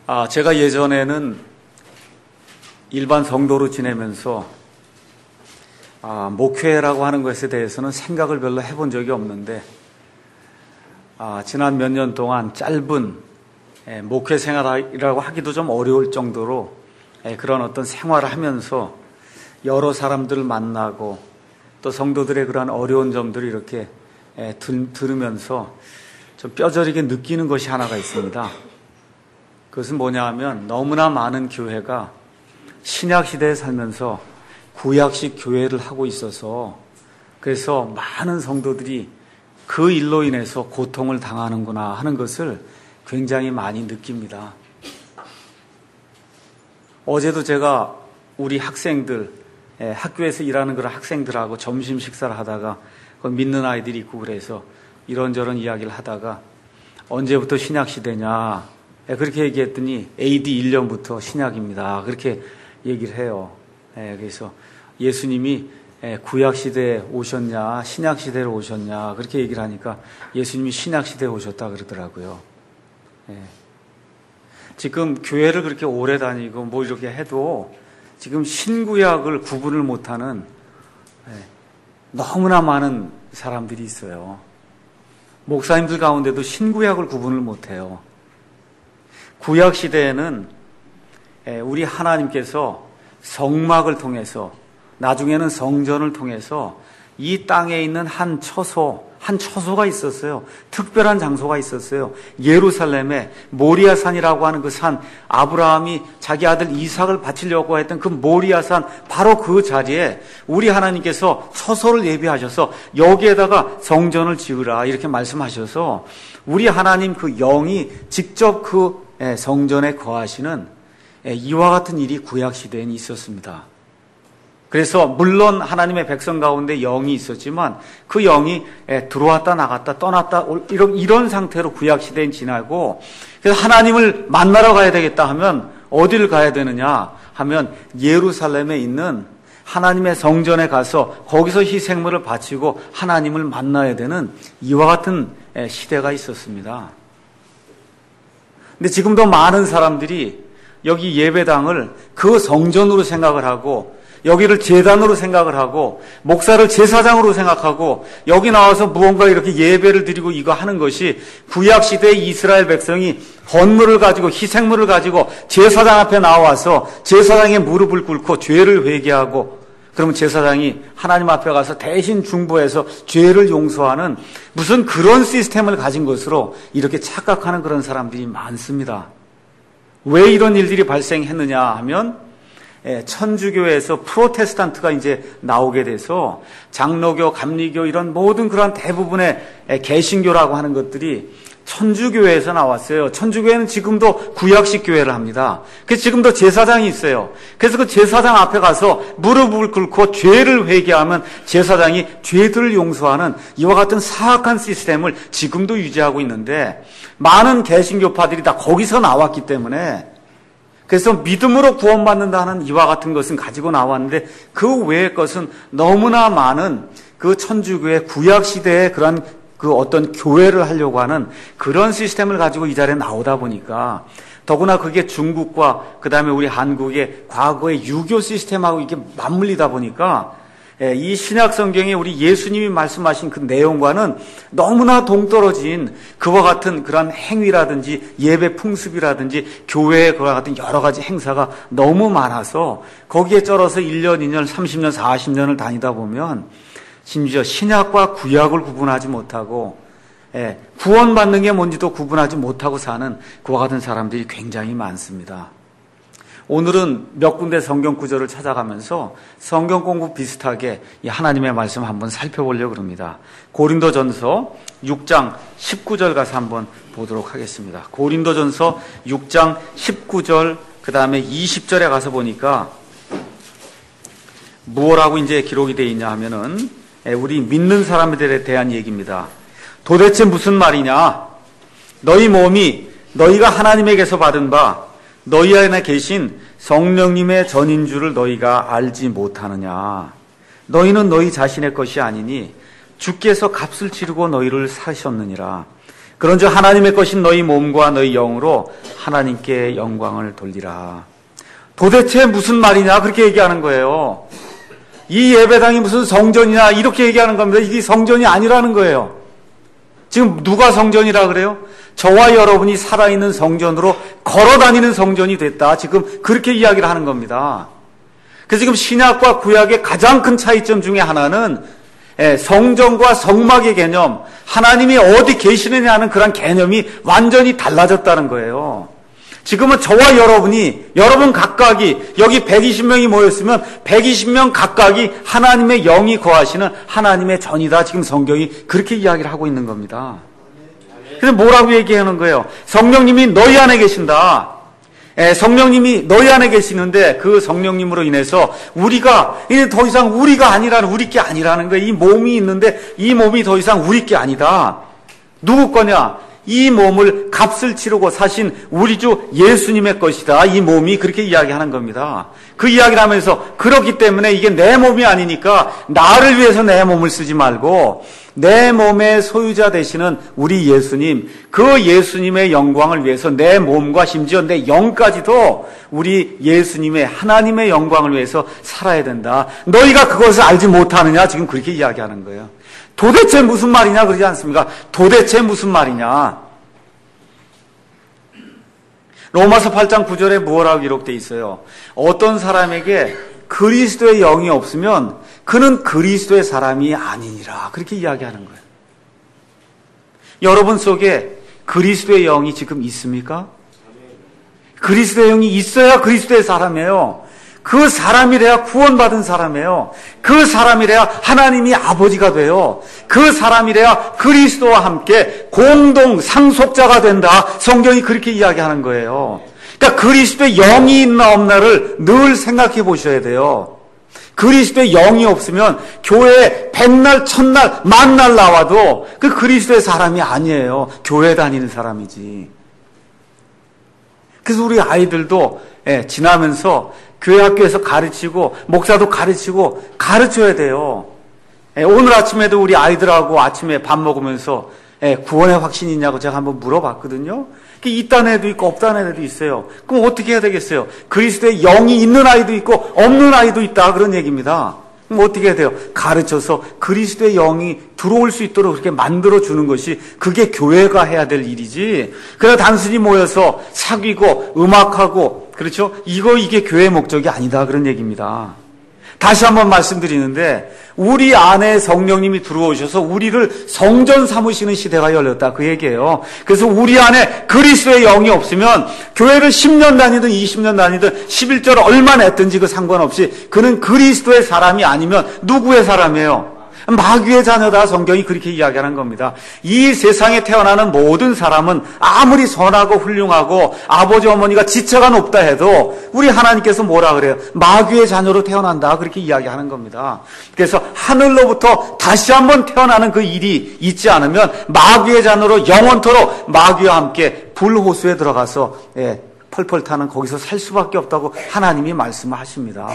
제가 예전에는 일반 성도로 지내면서 목회라고 하는 것에 대해서는 생각을 별로 해본 적이 없는데 지난 몇 년 동안 짧은 목회 생활이라고 하기도 좀 어려울 정도로 그런 어떤 생활을 하면서 여러 사람들을 만나고 또 성도들의 그런 어려운 점들을 이렇게 들으면서 좀 뼈저리게 느끼는 것이 하나가 있습니다. 그것은 뭐냐 하면 너무나 많은 교회가 신약시대에 살면서 구약식 교회를 하고 있어서 그래서 많은 성도들이 그 일로 인해서 고통을 당하는구나 하는 것을 굉장히 많이 느낍니다. 어제도 제가 우리 학생들, 학교에서 일하는 그런 학생들하고 점심 식사를 하다가 믿는 아이들이 있고 그래서 이런저런 이야기를 하다가 언제부터 신약시대냐 그렇게 얘기했더니 AD 1년부터 신약입니다. 그렇게 얘기를 해요. 그래서 예수님이 구약시대에 오셨냐 신약시대로 오셨냐 그렇게 얘기를 하니까 예수님이 신약시대에 오셨다 그러더라고요. 지금 교회를 그렇게 오래 다니고 뭐 이렇게 해도 지금 신구약을 구분을 못하는 너무나 많은 사람들이 있어요. 목사님들 가운데도 신구약을 구분을 못해요. 구약시대에는 우리 하나님께서 성막을 통해서 나중에는 성전을 통해서 이 땅에 있는 한 처소가 있었어요. 특별한 장소가 있었어요. 예루살렘에 모리아산이라고 하는 그 산, 아브라함이 자기 아들 이삭을 바치려고 했던 그 모리아산 바로 그 자리에 우리 하나님께서 처소를 예비하셔서 여기에다가 성전을 지으라 이렇게 말씀하셔서 우리 하나님 그 영이 직접 그 성전에 거하시는 이와 같은 일이 구약시대에는 있었습니다. 그래서 물론 하나님의 백성 가운데 영이 있었지만 그 영이 들어왔다 나갔다 떠났다 이런 상태로 구약시대엔 지나고 그래서 하나님을 만나러 가야 되겠다 하면 어디를 가야 되느냐 하면 예루살렘에 있는 하나님의 성전에 가서 거기서 희생물을 바치고 하나님을 만나야 되는 이와 같은 시대가 있었습니다. 근데 지금도 많은 사람들이 여기 예배당을 그 성전으로 생각을 하고 여기를 제단으로 생각을 하고 목사를 제사장으로 생각하고 여기 나와서 무언가 이렇게 예배를 드리고 이거 하는 것이 구약시대의 이스라엘 백성이 헌물을 가지고 희생물을 가지고 제사장 앞에 나와서 제사장의 무릎을 꿇고 죄를 회개하고 그러면 제사장이 하나님 앞에 가서 대신 중보해서 죄를 용서하는 무슨 그런 시스템을 가진 것으로 이렇게 착각하는 그런 사람들이 많습니다. 왜 이런 일들이 발생했느냐 하면 천주교에서 프로테스탄트가 이제 나오게 돼서 장로교, 감리교 이런 모든 그런 대부분의 개신교라고 하는 것들이 천주교에서 나왔어요. 천주교회는 지금도 구약식 교회를 합니다. 그래서 지금도 제사장이 있어요. 그래서 그 제사장 앞에 가서 무릎을 꿇고 죄를 회개하면 제사장이 죄들을 용서하는 이와 같은 사악한 시스템을 지금도 유지하고 있는데 많은 개신교파들이 다 거기서 나왔기 때문에 그래서 믿음으로 구원받는다는 이와 같은 것은 가지고 나왔는데 그 외의 것은 너무나 많은 그 천주교의 구약시대의 그런 그 어떤 교회를 하려고 하는 그런 시스템을 가지고 이 자리에 나오다 보니까 더구나 그게 중국과 그 다음에 우리 한국의 과거의 유교 시스템하고 이게 맞물리다 보니까 이 신약 성경에 우리 예수님이 말씀하신 그 내용과는 너무나 동떨어진 그와 같은 그런 행위라든지 예배 풍습이라든지 교회의 그와 같은 여러 가지 행사가 너무 많아서 거기에 쩔어서 1년, 2년, 30년, 40년을 다니다 보면 심지어 신약과 구약을 구분하지 못하고 구원받는 게 뭔지도 구분하지 못하고 사는 그와 같은 사람들이 굉장히 많습니다. 오늘은 몇 군데 성경 구절을 찾아가면서 성경 공부 비슷하게 이 하나님의 말씀 한번 살펴보려고 합니다. 고린도전서 6장 19절 가서 한번 보도록 하겠습니다. 고린도전서 6장 19절 그 다음에 20절에 가서 보니까 무엇라고 이제 기록이 되어 있냐 하면은 우리 믿는 사람들에 대한 얘기입니다. 도대체 무슨 말이냐? 너희 몸이 너희가 하나님에게서 받은 바 너희 안에 계신 성령님의 전인 줄을 너희가 알지 못하느냐? 너희는 너희 자신의 것이 아니니 주께서 값을 치르고 너희를 사셨느니라. 그런즉 하나님의 것인 너희 몸과 너희 영으로 하나님께 영광을 돌리라. 도대체 무슨 말이냐 그렇게 얘기하는 거예요. 이 예배당이 무슨 성전이냐 이렇게 얘기하는 겁니다. 이게 성전이 아니라는 거예요. 지금 누가 성전이라 그래요? 저와 여러분이 살아있는 성전으로 걸어다니는 성전이 됐다. 지금 그렇게 이야기를 하는 겁니다. 그래서 지금 신약과 구약의 가장 큰 차이점 중에 하나는 성전과 성막의 개념, 하나님이 어디 계시느냐는 그런 개념이 완전히 달라졌다는 거예요. 지금은 저와 여러분 각각이 여기 120명이 모였으면 120명 각각이 하나님의 영이 거하시는 하나님의 전이다. 지금 성경이 그렇게 이야기를 하고 있는 겁니다. 그래서 뭐라고 얘기하는 거예요? 성령님이 너희 안에 계신다. 성령님이 너희 안에 계시는데 그 성령님으로 인해서 우리가 이제 더 이상 우리가 아니라는 우리 게 아니라는 거예요. 이 몸이 있는데 이 몸이 더 이상 우리 게 아니다. 누구 거냐? 이 몸을 값을 치르고 사신 우리 주 예수님의 것이다. 이 몸이 그렇게 이야기하는 겁니다. 그 이야기를 하면서 그렇기 때문에 이게 내 몸이 아니니까 나를 위해서 내 몸을 쓰지 말고 내 몸의 소유자 되시는 우리 예수님, 그 예수님의 영광을 위해서 내 몸과 심지어 내 영까지도 우리 예수님의 하나님의 영광을 위해서 살아야 된다. 너희가 그것을 알지 못하느냐? 지금 그렇게 이야기하는 거예요. 도대체 무슨 말이냐 그러지 않습니까? 도대체 무슨 말이냐? 로마서 8장 9절에 뭐라고 기록되어 있어요? 어떤 사람에게 그리스도의 영이 없으면 그는 그리스도의 사람이 아니니라. 그렇게 이야기하는 거예요. 여러분 속에 그리스도의 영이 지금 있습니까? 그리스도의 영이 있어야 그리스도의 사람이에요. 그 사람이래야 구원받은 사람이에요. 그 사람이래야 하나님이 아버지가 돼요. 그 사람이래야 그리스도와 함께 공동 상속자가 된다. 성경이 그렇게 이야기하는 거예요. 그러니까 그리스도의 영이 있나 없나를 늘 생각해 보셔야 돼요. 그리스도의 영이 없으면 교회에 백날, 천날, 만날 나와도 그 그리스도의 사람이 아니에요. 교회 다니는 사람이지. 그래서 우리 아이들도 지나면서 교회 학교에서 가르치고 목사도 가르치고 가르쳐야 돼요. 오늘 아침에도 우리 아이들하고 아침에 밥 먹으면서 구원의 확신이 있냐고 제가 한번 물어봤거든요. 있다는 애도 있고 없다는 애도 있어요. 그럼 어떻게 해야 되겠어요? 그리스도의 영이 있는 아이도 있고 없는 아이도 있다 그런 얘기입니다. 그럼 어떻게 해야 돼요? 가르쳐서 그리스도의 영이 들어올 수 있도록 그렇게 만들어주는 것이 그게 교회가 해야 될 일이지. 그냥 단순히 모여서 사귀고 음악하고 그렇죠? 이게 교회의 목적이 아니다 그런 얘기입니다. 다시 한번 말씀드리는데 우리 안에 성령님이 들어오셔서 우리를 성전 삼으시는 시대가 열렸다 그 얘기예요. 그래서 우리 안에 그리스도의 영이 없으면 교회를 10년 다니든 20년 다니든 11절 얼마나 했든지 그 상관없이 그는 그리스도의 사람이 아니면 누구의 사람이에요? 마귀의 자녀다. 성경이 그렇게 이야기하는 겁니다. 이 세상에 태어나는 모든 사람은 아무리 선하고 훌륭하고 아버지 어머니가 지체가 높다 해도 우리 하나님께서 뭐라 그래요? 마귀의 자녀로 태어난다 그렇게 이야기하는 겁니다. 그래서 하늘로부터 다시 한번 태어나는 그 일이 있지 않으면 마귀의 자녀로 영원토록 마귀와 함께 불호수에 들어가서 펄펄 타는 거기서 살 수밖에 없다고 하나님이 말씀하십니다.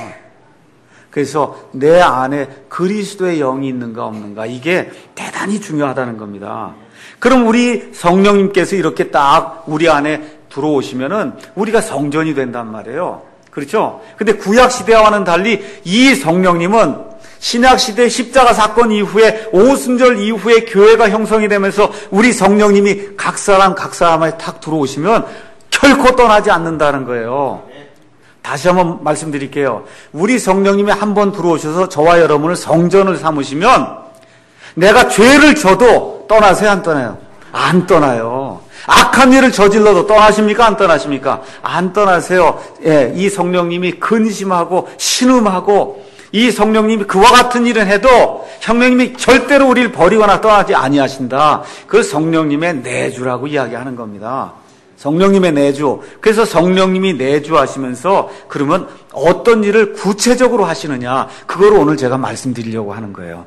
그래서 내 안에 그리스도의 영이 있는가 없는가 이게 대단히 중요하다는 겁니다. 그럼 우리 성령님께서 이렇게 딱 우리 안에 들어오시면은 우리가 성전이 된단 말이에요. 그렇죠? 근데 구약 시대와는 달리 이 성령님은 신약 시대 십자가 사건 이후에 오순절 이후에 교회가 형성이 되면서 우리 성령님이 각 사람에 탁 들어오시면 결코 떠나지 않는다는 거예요. 다시 한번 말씀드릴게요. 우리 성령님이 한번 들어오셔서 저와 여러분을 성전을 삼으시면 내가 죄를 져도 떠나세요? 안 떠나요? 안 떠나요. 악한 일을 저질러도 떠나십니까? 안 떠나십니까? 안 떠나세요. 이 성령님이 근심하고 신음하고 이 성령님이 그와 같은 일을 해도 성령님이 절대로 우리를 버리거나 떠나지 아니하신다. 그 성령님의 내주라고 이야기하는 겁니다. 성령님의 내주. 그래서 성령님이 내주하시면서 그러면 어떤 일을 구체적으로 하시느냐. 그걸 오늘 제가 말씀드리려고 하는 거예요.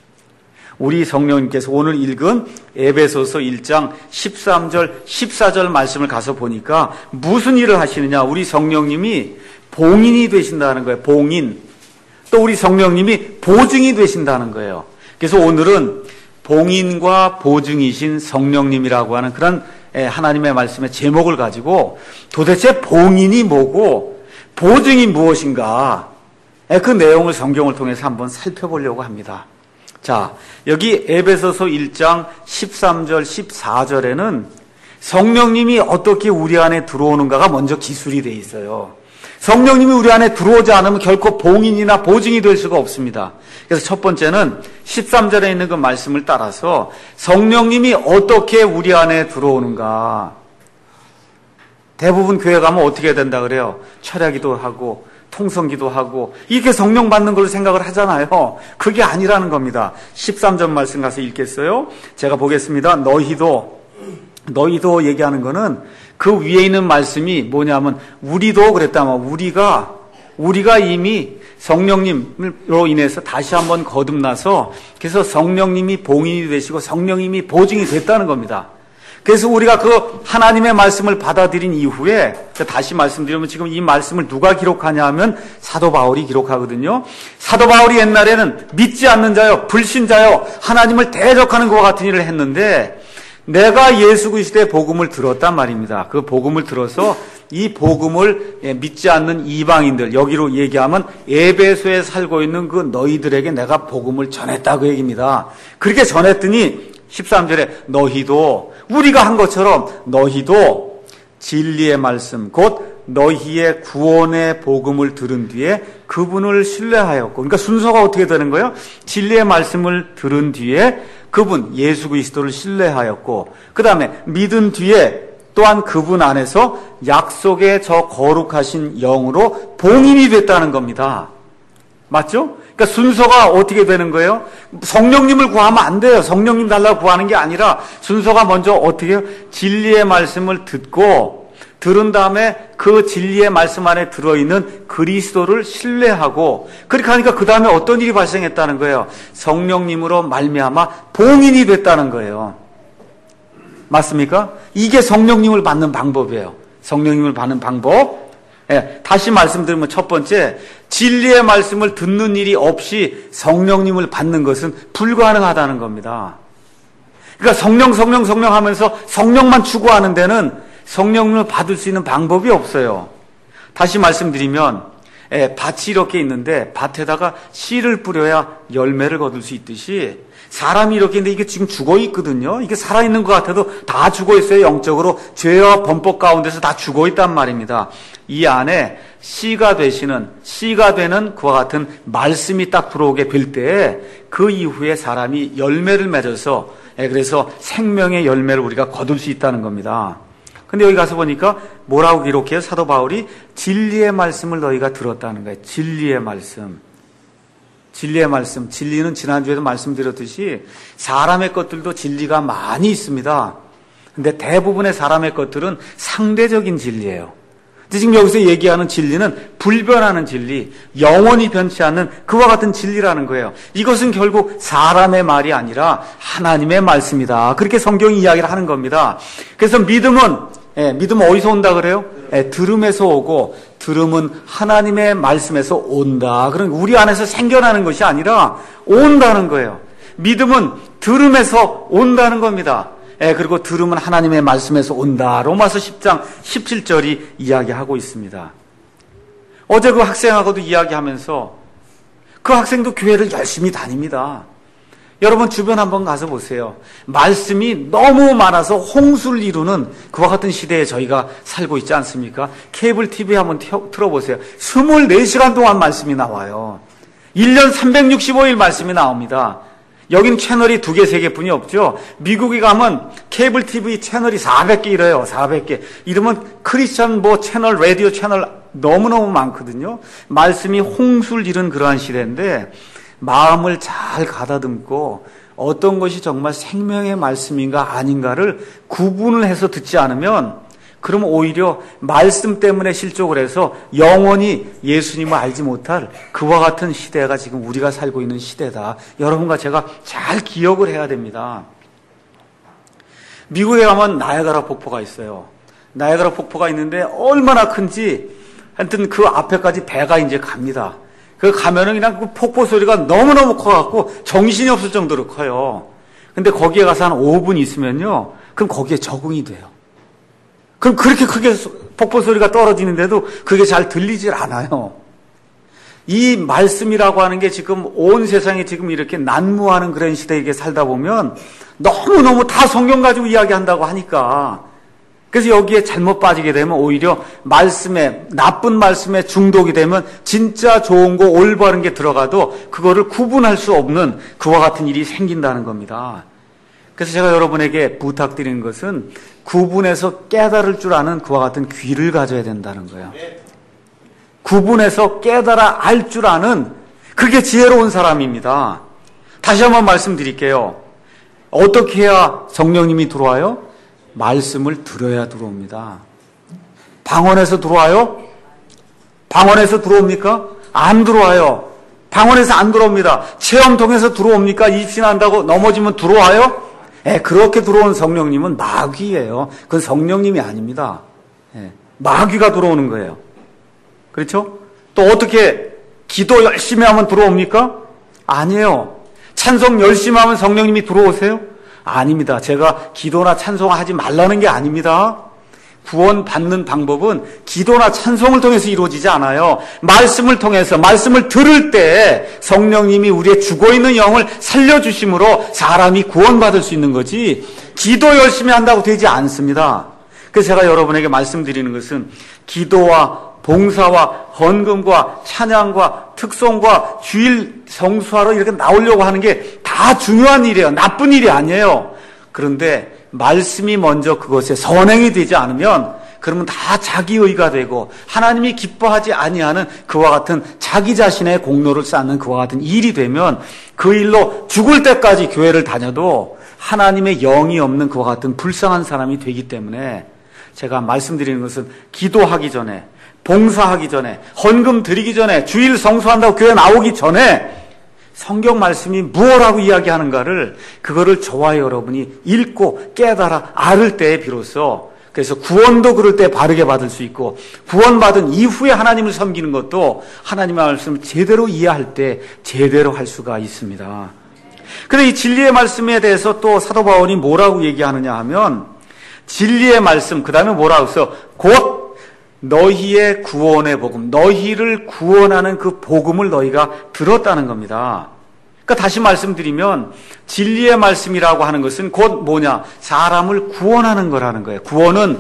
우리 성령님께서 오늘 읽은 에베소서 1장 13절, 14절 말씀을 가서 보니까 무슨 일을 하시느냐. 우리 성령님이 봉인이 되신다는 거예요. 봉인. 또 우리 성령님이 보증이 되신다는 거예요. 그래서 오늘은 봉인과 보증이신 성령님이라고 하는 그런 하나님의 말씀의 제목을 가지고 도대체 봉인이 뭐고 보증이 무엇인가, 그 내용을 성경을 통해서 한번 살펴보려고 합니다. 자, 여기 에베소서 1장 13절 14절에는 성령님이 어떻게 우리 안에 들어오는가가 먼저 기술이 돼 있어요. 성령님이 우리 안에 들어오지 않으면 결코 봉인이나 보증이 될 수가 없습니다. 그래서 첫 번째는 13절에 있는 그 말씀을 따라서 성령님이 어떻게 우리 안에 들어오는가. 대부분 교회 가면 어떻게 된다 그래요? 철야기도 하고 통성기도 하고 이렇게 성령 받는 걸로 생각을 하잖아요. 그게 아니라는 겁니다. 13절 말씀 가서 읽겠어요? 제가 보겠습니다. 너희도 얘기하는 거는 그 위에 있는 말씀이 뭐냐면 우리도 그랬다면 우리가 이미 성령님으로 인해서 다시 한번 거듭나서 그래서 성령님이 봉인이 되시고 성령님이 보증이 됐다는 겁니다. 그래서 우리가 그 하나님의 말씀을 받아들인 이후에 다시 말씀드리면 지금 이 말씀을 누가 기록하냐 하면 사도 바울이 기록하거든요. 사도 바울이 옛날에는 믿지 않는 자요, 불신자요, 하나님을 대적하는 것과 같은 일을 했는데 내가 예수 그리스도의 복음을 들었단 말입니다. 그 복음을 들어서 이 복음을 믿지 않는 이방인들, 여기로 얘기하면 에베소에 살고 있는 그 너희들에게 내가 복음을 전했다 그 얘기입니다. 그렇게 전했더니 13절에 너희도 우리가 한 것처럼 너희도 진리의 말씀 곧 너희의 구원의 복음을 들은 뒤에 그분을 신뢰하였고, 그러니까 순서가 어떻게 되는 거예요? 진리의 말씀을 들은 뒤에 그분 예수 그리스도를 신뢰하였고, 그 다음에 믿은 뒤에 또한 그분 안에서 약속의 저 거룩하신 영으로 봉인이 됐다는 겁니다. 맞죠? 그러니까 순서가 어떻게 되는 거예요? 성령님을 구하면 안 돼요. 성령님 달라고 구하는 게 아니라 순서가 먼저 어떻게 해요? 진리의 말씀을 듣고 들은 다음에 그 진리의 말씀 안에 들어있는 그리스도를 신뢰하고, 그렇게 하니까 그 다음에 어떤 일이 발생했다는 거예요? 성령님으로 말미암아 봉인이 됐다는 거예요. 맞습니까? 이게 성령님을 받는 방법이에요. 성령님을 받는 방법. 다시 말씀드리면 첫 번째, 진리의 말씀을 듣는 일이 없이 성령님을 받는 것은 불가능하다는 겁니다. 그러니까 성령 하면서 성령만 추구하는 데는 성령님을 받을 수 있는 방법이 없어요. 다시 말씀드리면 밭이 이렇게 있는데 밭에다가 씨를 뿌려야 열매를 거둘 수 있듯이 사람이 이렇게 있는데 이게 지금 죽어 있거든요. 이게 살아있는 것 같아도 다 죽어 있어요. 영적으로 죄와 범법 가운데서 다 죽어 있단 말입니다. 이 안에 씨가 되는 그와 같은 말씀이 딱 들어오게 될 때 그 이후에 사람이 열매를 맺어서 그래서 생명의 열매를 우리가 거둘 수 있다는 겁니다. 근데 여기 가서 보니까 뭐라고 기록해요? 사도 바울이 진리의 말씀을 너희가 들었다는 거예요. 진리의 말씀. 진리는 지난주에도 말씀드렸듯이 사람의 것들도 진리가 많이 있습니다. 근데 대부분의 사람의 것들은 상대적인 진리예요. 근데 지금 여기서 얘기하는 진리는 불변하는 진리, 영원히 변치 않는 그와 같은 진리라는 거예요. 이것은 결국 사람의 말이 아니라 하나님의 말씀이다. 그렇게 성경이 이야기를 하는 겁니다. 그래서 믿음은 어디서 온다 그래요? 들음에서 오고, 들음은 하나님의 말씀에서 온다. 그러니까 우리 안에서 생겨나는 것이 아니라 온다는 거예요. 믿음은 들음에서 온다는 겁니다. 그리고 들음은 하나님의 말씀에서 온다. 로마서 10장 17절이 이야기하고 있습니다. 어제 그 학생하고도 이야기하면서 그 학생도 교회를 열심히 다닙니다. 여러분 주변 한번 가서 보세요. 말씀이 너무 많아서 홍수를 이루는 그와 같은 시대에 저희가 살고 있지 않습니까? 케이블 TV 한번 틀어보세요. 24시간 동안 말씀이 나와요. 1년 365일 말씀이 나옵니다. 여긴 채널이 2개, 3개 뿐이 없죠. 미국에 가면 케이블 TV 채널이 400개 이래요. 400개. 이러면 크리스천 채널, 라디오 채널 너무너무 많거든요. 말씀이 홍수를 이룬 그러한 시대인데 마음을 잘 가다듬고 어떤 것이 정말 생명의 말씀인가 아닌가를 구분을 해서 듣지 않으면 그러면 오히려 말씀 때문에 실족을 해서 영원히 예수님을 알지 못할 그와 같은 시대가 지금 우리가 살고 있는 시대다. 여러분과 제가 잘 기억을 해야 됩니다. 미국에 가면 나야가라 폭포가 있어요. 나야가라 폭포가 있는데 얼마나 큰지 하여튼 그 앞에까지 배가 이제 갑니다. 그 가면은 그냥 그 폭포 소리가 너무너무 커갖고 정신이 없을 정도로 커요. 근데 거기에 가서 한 5분 있으면요. 그럼 거기에 적응이 돼요. 그럼 그렇게 크게 폭포 소리가 떨어지는데도 그게 잘 들리질 않아요. 이 말씀이라고 하는 게 지금 온 세상에 지금 이렇게 난무하는 그런 시대에 살다 보면 너무너무 다 성경 가지고 이야기한다고 하니까 그래서 여기에 잘못 빠지게 되면 오히려 말씀에, 나쁜 말씀에 중독이 되면 진짜 좋은 거 올바른 게 들어가도 그거를 구분할 수 없는 그와 같은 일이 생긴다는 겁니다. 그래서 제가 여러분에게 부탁드리는 것은 구분해서 깨달을 줄 아는 그와 같은 귀를 가져야 된다는 거예요. 구분해서 깨달아 알 줄 아는 그게 지혜로운 사람입니다. 다시 한번 말씀드릴게요. 어떻게 해야 성령님이 들어와요? 말씀을 들어야 들어옵니다. 방언에서 들어와요? 방언에서 들어옵니까? 안 들어와요. 방언에서 안 들어옵니다. 체험 통해서 들어옵니까? 입신한다고 넘어지면 들어와요? 그렇게 들어오는 성령님은 마귀예요. 그건 성령님이 아닙니다. 마귀가 들어오는 거예요. 그렇죠? 또 어떻게 기도 열심히 하면 들어옵니까? 아니에요. 찬송 열심히 하면 성령님이 들어오세요? 아닙니다. 제가 기도나 찬송하지 말라는 게 아닙니다. 구원 받는 방법은 기도나 찬송을 통해서 이루어지지 않아요. 말씀을 통해서, 말씀을 들을 때 성령님이 우리의 죽어있는 영을 살려주심으로 사람이 구원받을 수 있는 거지 기도 열심히 한다고 되지 않습니다. 그래서 제가 여러분에게 말씀드리는 것은 기도와 봉사와 헌금과 찬양과 특송과 주일 성수하러 이렇게 나오려고 하는 게 다 중요한 일이에요. 나쁜 일이 아니에요. 그런데 말씀이 먼저 그것에 선행이 되지 않으면 그러면 다 자기의가 되고 하나님이 기뻐하지 아니하는 그와 같은 자기 자신의 공로를 쌓는 그와 같은 일이 되면 그 일로 죽을 때까지 교회를 다녀도 하나님의 영이 없는 그와 같은 불쌍한 사람이 되기 때문에 제가 말씀드리는 것은 기도하기 전에, 봉사하기 전에, 헌금 드리기 전에, 주일 성수한다고 교회 나오기 전에 성경 말씀이 무엇라고 이야기하는가를 그거를 저와 여러분이 읽고 깨달아 알을 때에 비로소 그래서 구원도 그럴 때 바르게 받을 수 있고 구원받은 이후에 하나님을 섬기는 것도 하나님의 말씀을 제대로 이해할 때 제대로 할 수가 있습니다. 그런데 이 진리의 말씀에 대해서 또 사도 바울이 뭐라고 얘기하느냐 하면 진리의 말씀 그 다음에 뭐라고 해서 곧 너희의 구원의 복음, 너희를 구원하는 그 복음을 너희가 들었다는 겁니다. 그러니까 다시 말씀드리면 진리의 말씀이라고 하는 것은 곧 뭐냐? 사람을 구원하는 거라는 거예요. 구원은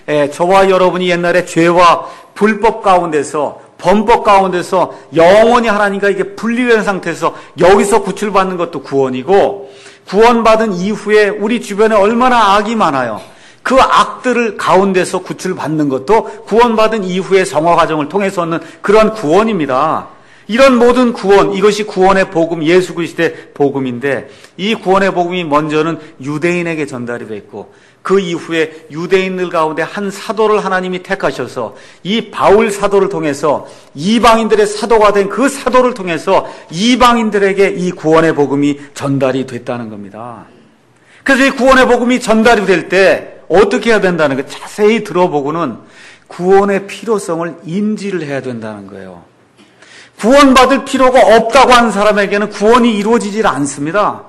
저와 여러분이 옛날에 죄와 불법 가운데서 범법 가운데서 영원히 하나님과 이게 분리된 상태에서 여기서 구출받는 것도 구원이고 구원받은 이후에 우리 주변에 얼마나 악이 많아요. 그 악들을 가운데서 구출받는 것도 구원받은 이후의 성화 과정을 통해서 얻는 그런 구원입니다. 이런 모든 구원, 이것이 구원의 복음, 예수 그리스도의 복음인데 이 구원의 복음이 먼저는 유대인에게 전달이 됐고 그 이후에 유대인들 가운데 한 사도를 하나님이 택하셔서 이 바울 사도를 통해서 이방인들의 사도가 된 그 사도를 통해서 이방인들에게 이 구원의 복음이 전달이 됐다는 겁니다. 그래서 이 구원의 복음이 전달이 될 때 어떻게 해야 된다는 거 자세히 들어보고는 구원의 필요성을 인지를 해야 된다는 거예요. 구원받을 필요가 없다고 하는 사람에게는 구원이 이루어지질 않습니다.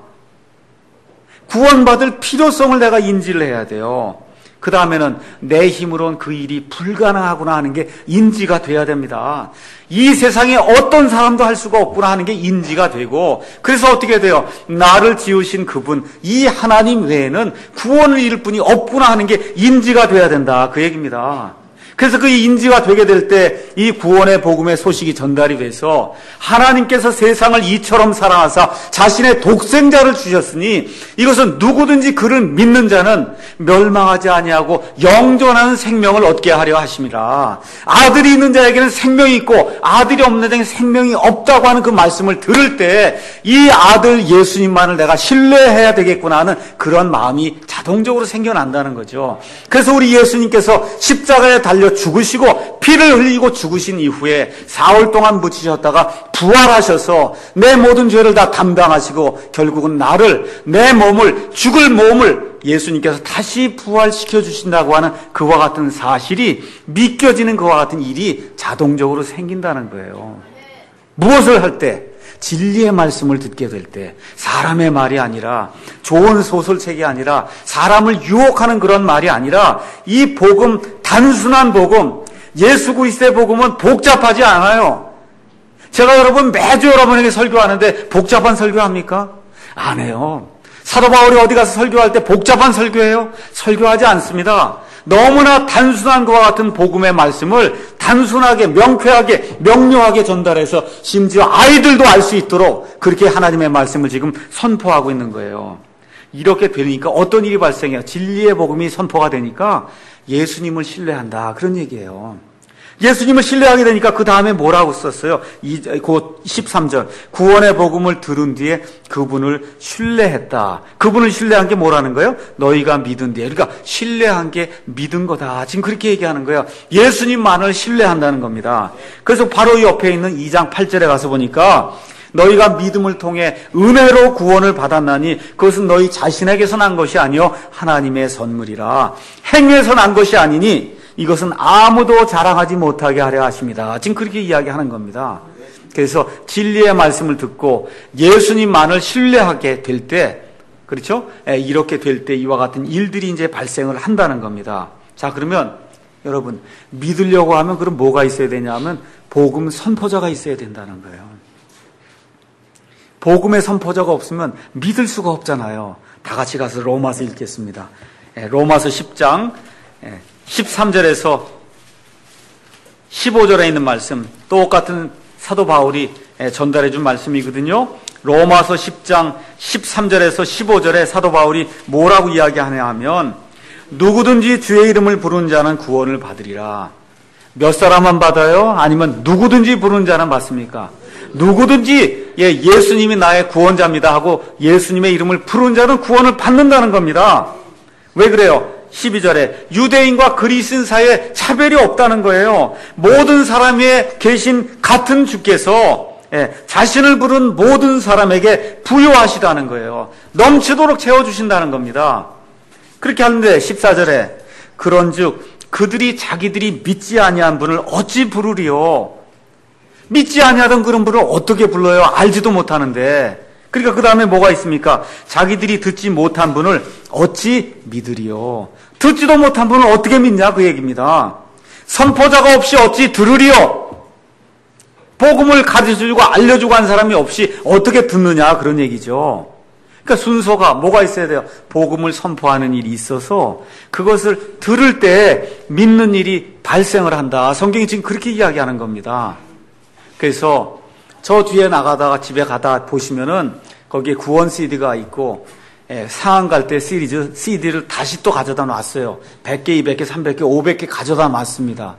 구원받을 필요성을 내가 인지를 해야 돼요. 그 다음에는 내 힘으로는 그 일이 불가능하구나 하는 게 인지가 돼야 됩니다. 이 세상에 어떤 사람도 할 수가 없구나 하는 게 인지가 되고 그래서 어떻게 돼요? 나를 지으신 그분, 이 하나님 외에는 구원을 이룰 분이 없구나 하는 게 인지가 돼야 된다. 그 얘기입니다. 그래서 그 인지가 되게 될 때 이 구원의 복음의 소식이 전달이 돼서 하나님께서 세상을 이처럼 사랑하사 자신의 독생자를 주셨으니 이것은 누구든지 그를 믿는 자는 멸망하지 아니하고 영존하는 생명을 얻게 하려 하심이라. 아들이 있는 자에게는 생명이 있고 아들이 없는 자에게는 생명이 없다고 하는 그 말씀을 들을 때 이 아들 예수님만을 내가 신뢰해야 되겠구나 하는 그런 마음이 자동적으로 생겨난다는 거죠. 그래서 우리 예수님께서 십자가에 달려 죽으시고 피를 흘리고 죽으신 이후에 4월 동안 묻히셨다가 부활하셔서 내 모든 죄를 다 담당하시고 결국은 나를 내 몸을 죽을 몸을 예수님께서 다시 부활시켜 주신다고 하는 그와 같은 사실이 믿겨지는 그와 같은 일이 자동적으로 생긴다는 거예요. 무엇을 할 때? 진리의 말씀을 듣게 될 때, 사람의 말이 아니라, 좋은 소설책이 아니라, 사람을 유혹하는 그런 말이 아니라, 이 복음, 단순한 복음, 예수 그리스도의 복음은 복잡하지 않아요. 제가 매주 여러분에게 설교하는데 복잡한 설교합니까? 안 해요. 사도 바울이 어디 가서 설교할 때 복잡한 설교해요? 설교하지 않습니다. 너무나 단순한 것과 같은 복음의 말씀을 단순하게, 명쾌하게, 명료하게 전달해서 심지어 아이들도 알 수 있도록 그렇게 하나님의 말씀을 지금 선포하고 있는 거예요. 이렇게 되니까 어떤 일이 발생해요? 진리의 복음이 선포가 되니까 예수님을 신뢰한다. 그런 얘기예요. 예수님을 신뢰하게 되니까 그 다음에 뭐라고 썼어요? 곧 13절. 구원의 복음을 들은 뒤에 그분을 신뢰했다. 그분을 신뢰한 게 뭐라는 거예요? 너희가 믿은 뒤에. 그러니까 신뢰한 게 믿은 거다. 지금 그렇게 얘기하는 거예요. 예수님만을 신뢰한다는 겁니다. 그래서 바로 옆에 있는 2장 8절에 가서 보니까 너희가 믿음을 통해 은혜로 구원을 받았나니 그것은 너희 자신에게서 난 것이 아니요 하나님의 선물이라. 행위에서 난 것이 아니니 이것은 아무도 자랑하지 못하게 하려 하십니다. 지금 그렇게 이야기하는 겁니다. 그래서 진리의 말씀을 듣고 예수님만을 신뢰하게 될 때, 그렇죠? 이렇게 될 때 이와 같은 일들이 이제 발생을 한다는 겁니다. 자, 그러면 여러분, 믿으려고 하면 그럼 뭐가 있어야 되냐면 복음 선포자가 있어야 된다는 거예요. 복음의 선포자가 없으면 믿을 수가 없잖아요. 다 같이 가서 로마서 읽겠습니다. 로마서 10장 13절에서 15절에 있는 말씀, 똑같은 사도 바울이 전달해 준 말씀이거든요. 로마서 10장 13절에서 15절에 사도 바울이 뭐라고 이야기하냐 하면 누구든지 주의 이름을 부르는 자는 구원을 받으리라. 몇 사람만 받아요? 아니면 누구든지 부르는 자는 받습니까? 누구든지 예수님이 나의 구원자입니다 하고 예수님의 이름을 부르는 자는 구원을 받는다는 겁니다. 왜 그래요? 12절에 유대인과 그리스인 사이에 차별이 없다는 거예요. 모든 사람에 계신 같은 주께서 자신을 부른 모든 사람에게 부여하시다는 거예요. 넘치도록 채워주신다는 겁니다. 그렇게 하는데 14절에 그런즉 그들이 자기들이 믿지 아니한 분을 어찌 부르리요? 믿지 아니하던 그런 분을 어떻게 불러요? 알지도 못하는데. 그러니까 그 다음에 뭐가 있습니까? 자기들이 듣지 못한 분을 어찌 믿으리요? 듣지도 못한 분을 어떻게 믿냐? 그 얘기입니다. 선포자가 없이 어찌 들으리요? 복음을 가르쳐주고 알려주고 한 사람이 없이 어떻게 듣느냐? 그런 얘기죠. 그러니까 순서가 뭐가 있어야 돼요? 복음을 선포하는 일이 있어서 그것을 들을 때 믿는 일이 발생을 한다. 성경이 지금 그렇게 이야기하는 겁니다. 그래서 저 뒤에 나가다가 집에 가다 보시면은 거기에 구원 CD가 있고 상황 갈 때 시리즈 CD를 다시 또 가져다 놨어요. 100개, 200개, 300개, 500개 가져다 놨습니다.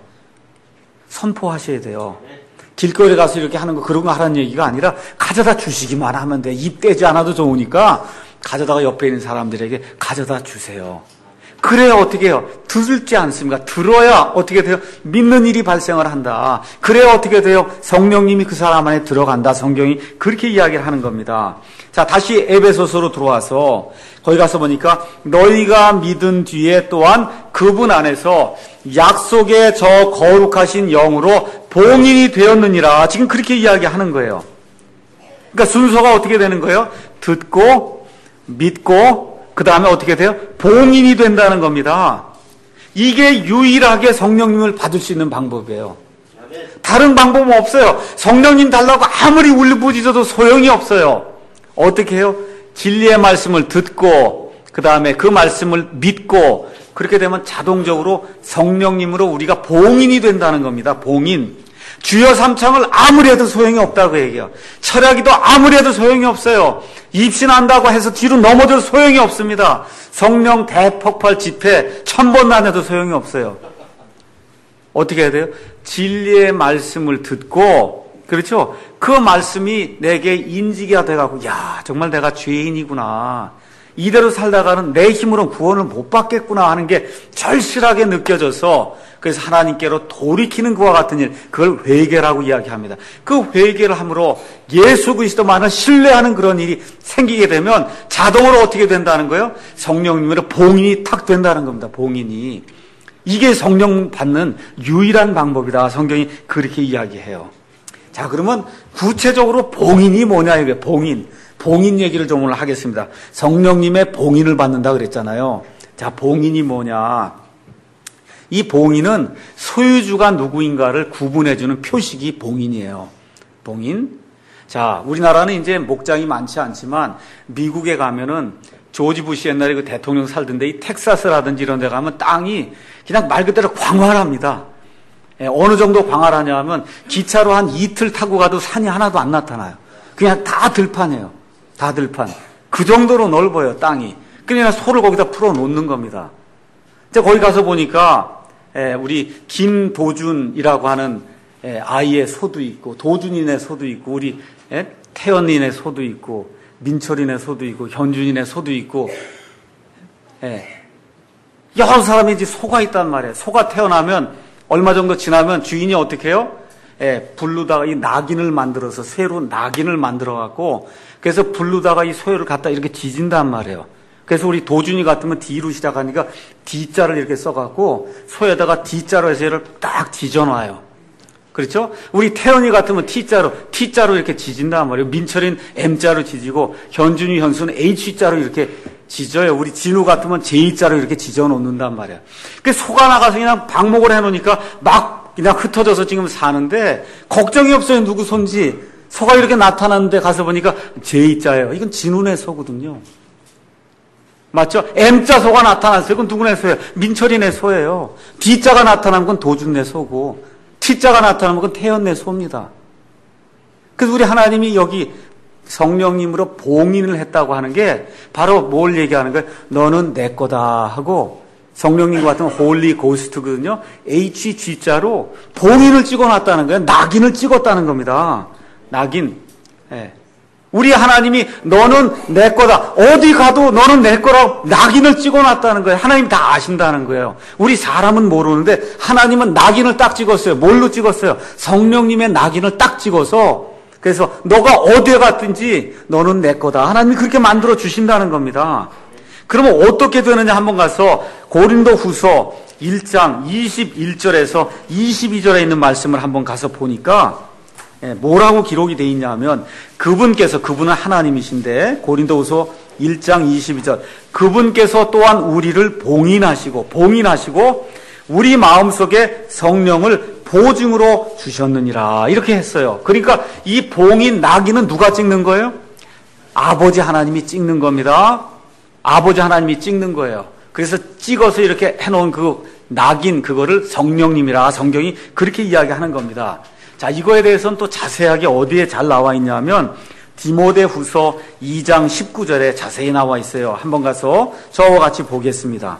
선포하셔야 돼요. 길거리 가서 이렇게 하는 거 그런 거 하라는 얘기가 아니라 가져다 주시기만 하면 돼. 입 떼지 않아도 좋으니까 가져다가 옆에 있는 사람들에게 가져다 주세요. 그래야 어떻게 해요? 들지 않습니까? 들어야 어떻게 돼요? 믿는 일이 발생을 한다. 그래야 어떻게 돼요? 성령님이 그 사람 안에 들어간다. 성경이 그렇게 이야기를 하는 겁니다. 자, 다시 에베소서로 들어와서 거기 가서 보니까 너희가 믿은 뒤에 또한 그분 안에서 약속의 저 거룩하신 영으로 봉인이 되었느니라. 지금 그렇게 이야기하는 거예요. 그러니까 순서가 어떻게 되는 거예요? 듣고 믿고 그 다음에 어떻게 돼요? 봉인이 된다는 겁니다. 이게 유일하게 성령님을 받을 수 있는 방법이에요. 다른 방법은 없어요. 성령님 달라고 아무리 울부짖어도 소용이 없어요. 어떻게 해요? 진리의 말씀을 듣고 그 다음에 그 말씀을 믿고 그렇게 되면 자동적으로 성령님으로 우리가 봉인이 된다는 겁니다. 봉인. 주여 삼창을 아무리 해도 소용이 없다고 얘기해요. 철야기도 아무리 해도 소용이 없어요. 입신한다고 해서 뒤로 넘어져도 소용이 없습니다. 성령 대폭발 집회 1000번 다녀도 소용이 없어요. 어떻게 해야 돼요? 진리의 말씀을 듣고, 그렇죠? 그 말씀이 내게 인지가 돼가고, 야, 정말 내가 죄인이구나. 이대로 살다가는 내 힘으로는 구원을 못 받겠구나 하는 게 절실하게 느껴져서 그래서 하나님께로 돌이키는 그와 같은 일, 그걸 회개라고 이야기합니다. 그 회개를 함으로 예수 그리스도만을 신뢰하는 그런 일이 생기게 되면 자동으로 어떻게 된다는 거예요? 성령님으로 봉인이 탁 된다는 겁니다. 봉인이. 이게 성령 받는 유일한 방법이다. 성경이 그렇게 이야기해요. 자, 그러면 구체적으로 봉인이 뭐냐, 이게 봉인. 봉인 얘기를 좀 오늘 하겠습니다. 성령님의 봉인을 받는다 그랬잖아요. 자, 봉인이 뭐냐. 이 봉인은 소유주가 누구인가를 구분해주는 표식이 봉인이에요. 봉인. 자, 우리나라는 이제 목장이 많지 않지만 미국에 가면은 조지 부시 옛날에 그 대통령 살던데 이 텍사스라든지 이런 데 가면 땅이 그냥 말 그대로 광활합니다. 어느 정도 광활하냐 하면 기차로 한 이틀 타고 가도 산이 하나도 안 나타나요. 그냥 다 들판이에요. 다 들판. 그 정도로 넓어요, 땅이. 그냥 소를 거기다 풀어 놓는 겁니다. 이제 거기 가서 보니까 우리 김도준이라고 하는 아이의 소도 있고, 도준이네 소도 있고, 우리 태연이네 소도 있고, 민철이네 소도 있고, 현준이네 소도 있고, 여러 사람이 이제 소가 있단 말이에요. 소가 태어나면 얼마 정도 지나면 주인이 어떻게 해요? 불르다가 이 낙인을 만들어서 새로 낙인을 만들어 갖고 그래서 불르다가 이 소를 갖다 이렇게 지진단 말이에요. 그래서 우리 도준이 같으면 D로 시작하니까 D자를 이렇게 써갖고 소에다가 D자로 해서 얘를 딱 지져놔요. 그렇죠? 우리 태연이 같으면 T자로 이렇게 지진단 말이에요. 민철이는 M자로 지지고 현준이, 현수는 H자로 이렇게 지져요. 우리 진우 같으면 J자로 이렇게 지져 놓는단 말이에요. 그래서 소가 나가서 그냥 방목을 해놓으니까 막 그냥 흩어져서 지금 사는데 걱정이 없어요. 누구 손지. 소가 이렇게 나타났는데 가서 보니까 J자예요. 이건 진우네 소거든요. 맞죠? M자 소가 나타났어요. 그건 누구네 소예요? 민철이네 소예요. D자가 나타나면 그건 도준네 소고 T자가 나타나면 그건 태연네 소입니다. 그래서 우리 하나님이 여기 성령님으로 봉인을 했다고 하는 게 바로 뭘 얘기하는 거예요? 너는 내 거다 하고 성령님 같은 홀리 고스트거든요. HG자로 봉인을 찍어놨다는 거예요. 낙인을 찍었다는 겁니다. 낙인. 우리 하나님이 너는 내 거다. 어디 가도 너는 내 거라고 낙인을 찍어놨다는 거예요. 하나님이 다 아신다는 거예요. 우리 사람은 모르는데 하나님은 낙인을 딱 찍었어요. 뭘로 찍었어요? 성령님의 낙인을 딱 찍어서 그래서 너가 어디에 갔든지 너는 내 거다. 하나님이 그렇게 만들어 주신다는 겁니다. 그러면 어떻게 되느냐 한번 가서 고린도 후서 1장 21절에서 22절에 있는 말씀을 한번 가서 보니까 뭐라고 기록이 되어 있냐면 그분은 하나님이신데 고린도후서 1장 22절 그분께서 또한 우리를 봉인하시고 우리 마음속에 성령을 보증으로 주셨느니라 이렇게 했어요. 그러니까 이 봉인 낙인은 누가 찍는 거예요? 아버지 하나님이 찍는 겁니다. 아버지 하나님이 찍는 거예요. 그래서 찍어서 이렇게 해놓은 그 낙인 그거를 성령님이라 성경이 그렇게 이야기하는 겁니다. 자, 이거에 대해서는 또 자세하게 어디에 잘 나와 있냐면 디모데후서 2장 19절에 자세히 나와 있어요. 한번 가서 저와 같이 보겠습니다.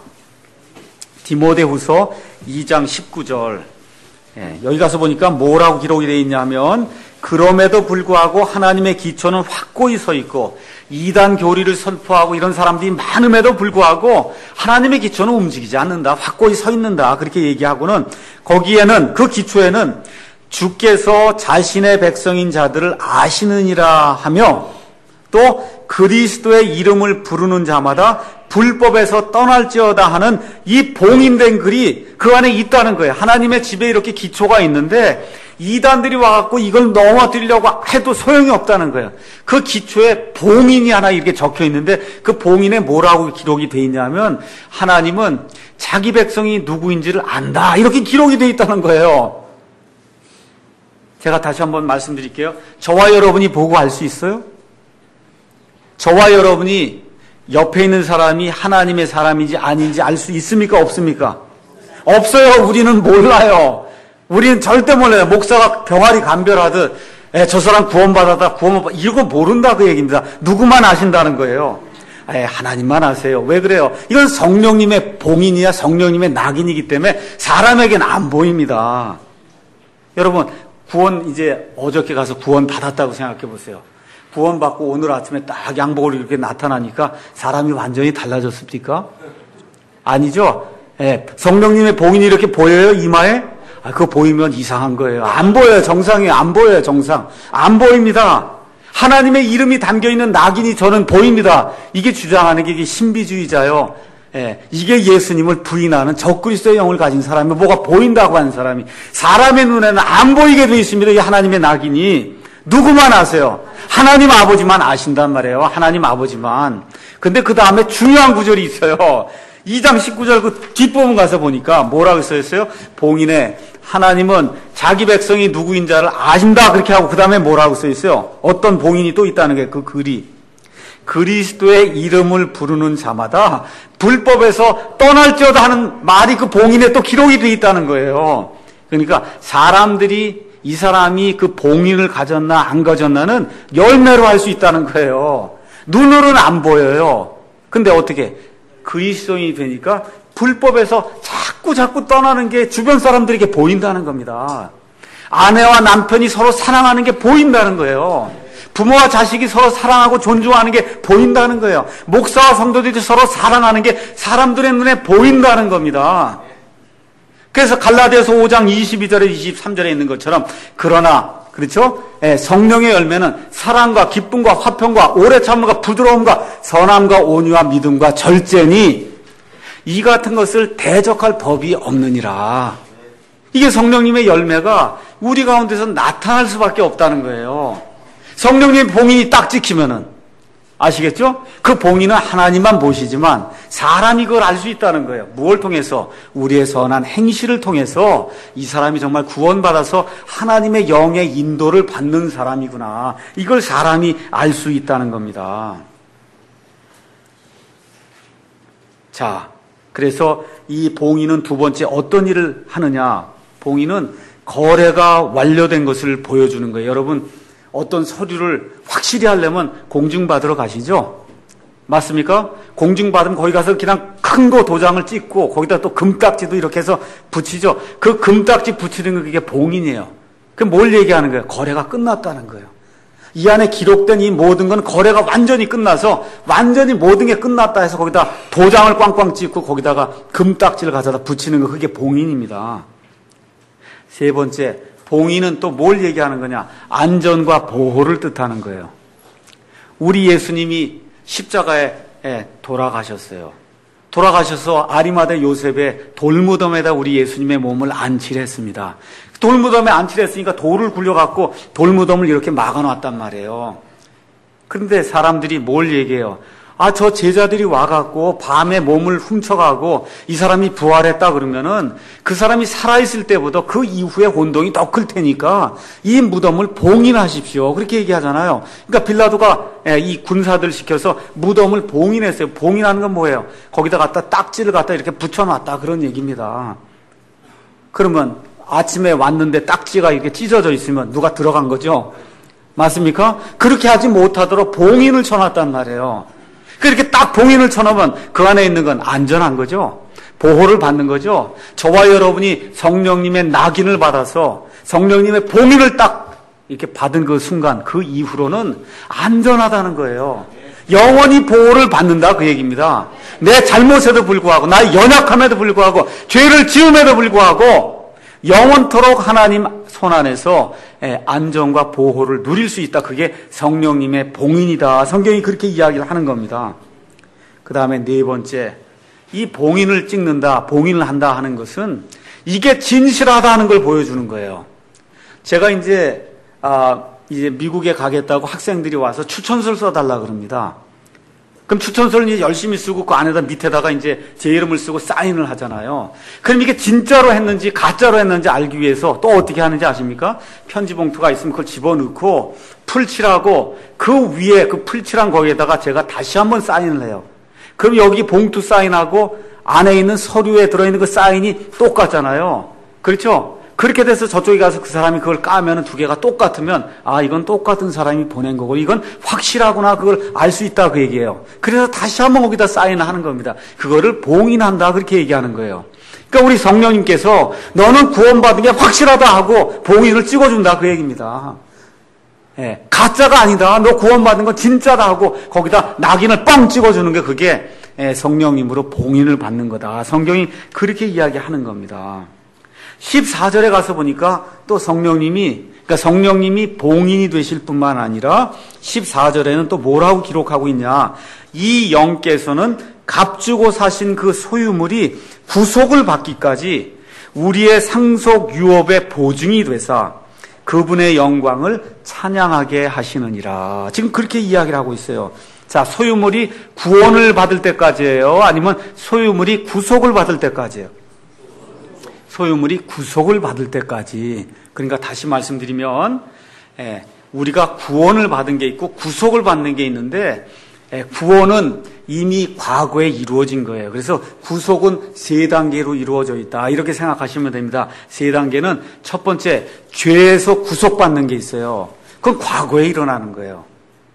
디모데후서 2장 19절 여기 가서 보니까 뭐라고 기록이 되어 있냐면 그럼에도 불구하고 하나님의 기초는 확고히 서 있고 이단 교리를 선포하고 이런 사람들이 많음에도 불구하고 하나님의 기초는 움직이지 않는다. 확고히 서 있는다. 그렇게 얘기하고는 거기에는 그 기초에는 주께서 자신의 백성인 자들을 아시느니라 하며 또 그리스도의 이름을 부르는 자마다 불법에서 떠날지어다 하는 이 봉인된 글이 그 안에 있다는 거예요. 하나님의 집에 이렇게 기초가 있는데 이단들이 와갖고 이걸 넘어뜨리려고 해도 소용이 없다는 거예요. 그 기초에 봉인이 하나 이렇게 적혀 있는데 그 봉인에 뭐라고 기록이 돼 있냐면 하나님은 자기 백성이 누구인지를 안다 이렇게 기록이 돼 있다는 거예요. 제가 다시 한번 말씀드릴게요. 저와 여러분이 보고 알 수 있어요? 저와 여러분이 옆에 있는 사람이 하나님의 사람인지 아닌지 알 수 있습니까? 없습니까? 없어요. 우리는 몰라요. 우리는 절대 몰라요. 목사가 병아리 감별하듯 저 사람 구원받았다 이거 모른다 그 얘기입니다. 누구만 아신다는 거예요. 하나님만 아세요. 왜 그래요? 이건 성령님의 봉인이야 성령님의 낙인이기 때문에 사람에게는 안 보입니다. 여러분 구원 이제 어저께 가서 구원 받았다고 생각해 보세요. 구원 받고 오늘 아침에 딱 양복으로 이렇게 나타나니까 사람이 완전히 달라졌습니까? 아니죠. 성령님의 봉인이 이렇게 보여요 이마에? 그거 보이면 이상한 거예요. 안 보여요. 정상이 안 보여요. 정상 안 보입니다. 하나님의 이름이 담겨있는 낙인이 저는 보입니다. 이게 주장하는 게 이게 신비주의자요. 이게 예수님을 부인하는 적그리스도의 영을 가진 사람이 뭐가 보인다고 하는 사람이 사람의 눈에는 안 보이게 되어 있습니다. 이 하나님의 낙인이. 누구만 아세요? 하나님 아버지만 아신단 말이에요. 하나님 아버지만. 근데 그 다음에 중요한 구절이 있어요. 2장 19절 그 뒷부분 가서 보니까 뭐라고 써있어요? 봉인에 하나님은 자기 백성이 누구인 자를 아신다 그렇게 하고 그 다음에 뭐라고 써있어요? 어떤 봉인이 또 있다는 게 그 글이. 그리스도의 이름을 부르는 자마다 불법에서 떠날지어다 하는 말이 그 봉인에 또 기록이 되어 있다는 거예요. 그러니까 사람들이 이 사람이 그 봉인을 가졌나 안 가졌나는 열매로 할 수 있다는 거예요. 눈으로는 안 보여요. 근데 어떻게 그리스도인이 되니까 불법에서 자꾸 떠나는 게 주변 사람들에게 보인다는 겁니다. 아내와 남편이 서로 사랑하는 게 보인다는 거예요. 부모와 자식이 서로 사랑하고 존중하는 게 보인다는 거예요. 목사와 성도들이 서로 사랑하는 게 사람들의 눈에 보인다는 겁니다. 그래서 갈라디아서 5장 22절에 23절에 있는 것처럼 그러나 그렇죠? 성령의 열매는 사랑과 기쁨과 화평과 오래 참음과 부드러움과 선함과 온유와 믿음과 절제니 이 같은 것을 대적할 법이 없느니라. 이게 성령님의 열매가 우리 가운데서 나타날 수밖에 없다는 거예요. 성령님의 봉인이 딱 찍히면은 아시겠죠? 그 봉인은 하나님만 보시지만 사람이 그걸 알 수 있다는 거예요. 무엇을 통해서? 우리의 선한 행실을 통해서 이 사람이 정말 구원받아서 하나님의 영의 인도를 받는 사람이구나. 이걸 사람이 알 수 있다는 겁니다. 자, 그래서 이 봉인은 두 번째 어떤 일을 하느냐? 봉인은 거래가 완료된 것을 보여주는 거예요. 여러분 어떤 서류를 확실히 하려면 공증받으러 가시죠? 맞습니까? 공증받으면 거기 가서 그냥 큰 거 도장을 찍고 거기다 또 금딱지도 이렇게 해서 붙이죠. 그 금딱지 붙이는 게 그게 봉인이에요. 그럼 뭘 얘기하는 거예요? 거래가 끝났다는 거예요. 이 안에 기록된 이 모든 건 거래가 완전히 끝나서 완전히 모든 게 끝났다 해서 거기다 도장을 꽝꽝 찍고 거기다가 금딱지를 가져다 붙이는 거 그게 봉인입니다. 세 번째, 봉인은 또 뭘 얘기하는 거냐? 안전과 보호를 뜻하는 거예요. 우리 예수님이 십자가에 돌아가셨어요. 돌아가셔서 아리마대 요셉의 돌무덤에다 우리 예수님의 몸을 안치를 했습니다. 돌무덤에 안치를 했으니까 돌을 굴려갖고 돌무덤을 이렇게 막아놨단 말이에요. 그런데 사람들이 뭘 얘기해요? 저 제자들이 와갖고 밤에 몸을 훔쳐가고 이 사람이 부활했다 그러면은 그 사람이 살아있을 때보다 그 이후에 혼동이 더 클 테니까 이 무덤을 봉인하십시오. 그렇게 얘기하잖아요. 그러니까 빌라도가 이 군사들 시켜서 무덤을 봉인했어요. 봉인하는 건 뭐예요? 거기다 갖다 딱지를 갖다 이렇게 붙여놨다 그런 얘기입니다. 그러면 아침에 왔는데 딱지가 이렇게 찢어져 있으면 누가 들어간 거죠? 맞습니까? 그렇게 하지 못하도록 봉인을 쳐놨단 말이에요. 그렇게 딱 봉인을 쳐놓으면 그 안에 있는 건 안전한 거죠. 보호를 받는 거죠. 저와 여러분이 성령님의 낙인을 받아서 성령님의 봉인을 딱 이렇게 받은 그 순간 그 이후로는 안전하다는 거예요. 영원히 보호를 받는다 그 얘기입니다. 내 잘못에도 불구하고 나의 연약함에도 불구하고 죄를 지음에도 불구하고 영원토록 하나님 손안에서 안전과 보호를 누릴 수 있다. 그게 성령님의 봉인이다. 성경이 그렇게 이야기를 하는 겁니다. 그 다음에 네 번째, 이 봉인을 찍는다, 봉인을 한다 하는 것은 이게 진실하다 하는 걸 보여주는 거예요. 제가 이제 미국에 가겠다고 학생들이 와서 추천서를 써달라 그럽니다. 그럼 추천서를 이제 열심히 쓰고 그 안에다 밑에다가 이제 제 이름을 쓰고 사인을 하잖아요. 그럼 이게 진짜로 했는지 가짜로 했는지 알기 위해서 또 어떻게 하는지 아십니까? 편지 봉투가 있으면 그걸 집어넣고 풀칠하고 그 위에 그 풀칠한 거기에다가 제가 다시 한번 사인을 해요. 그럼 여기 봉투 사인하고 안에 있는 서류에 들어있는 그 사인이 똑같잖아요. 그렇죠? 그렇게 돼서 저쪽에 가서 그 사람이 그걸 까면은 두 개가 똑같으면 이건 똑같은 사람이 보낸 거고 이건 확실하구나 그걸 알 수 있다 그 얘기예요. 그래서 다시 한번 거기다 사인을 하는 겁니다. 그거를 봉인한다 그렇게 얘기하는 거예요. 그러니까 우리 성령님께서 너는 구원받은 게 확실하다 하고 봉인을 찍어준다 그 얘기입니다. 가짜가 아니다. 너 구원받은 건 진짜다 하고 거기다 낙인을 뻥 찍어주는 게 그게 성령님으로 봉인을 받는 거다. 성경이 그렇게 이야기하는 겁니다. 14절에 가서 보니까 또 그러니까 성령님이 봉인이 되실 뿐만 아니라 14절에는 또 뭐라고 기록하고 있냐. 이 영께서는 값주고 사신 그 소유물이 구속을 받기까지 우리의 상속 유업의 보증이 되사 그분의 영광을 찬양하게 하시느니라. 지금 그렇게 이야기를 하고 있어요. 자, 소유물이 구원을 받을 때까지예요? 아니면 소유물이 구속을 받을 때까지예요? 소유물이 구속을 받을 때까지. 그러니까 다시 말씀드리면 우리가 구원을 받은 게 있고 구속을 받는 게 있는데 구원은 이미 과거에 이루어진 거예요. 그래서 구속은 세 단계로 이루어져 있다. 이렇게 생각하시면 됩니다. 세 단계는 첫 번째, 죄에서 구속받는 게 있어요. 그건 과거에 일어나는 거예요.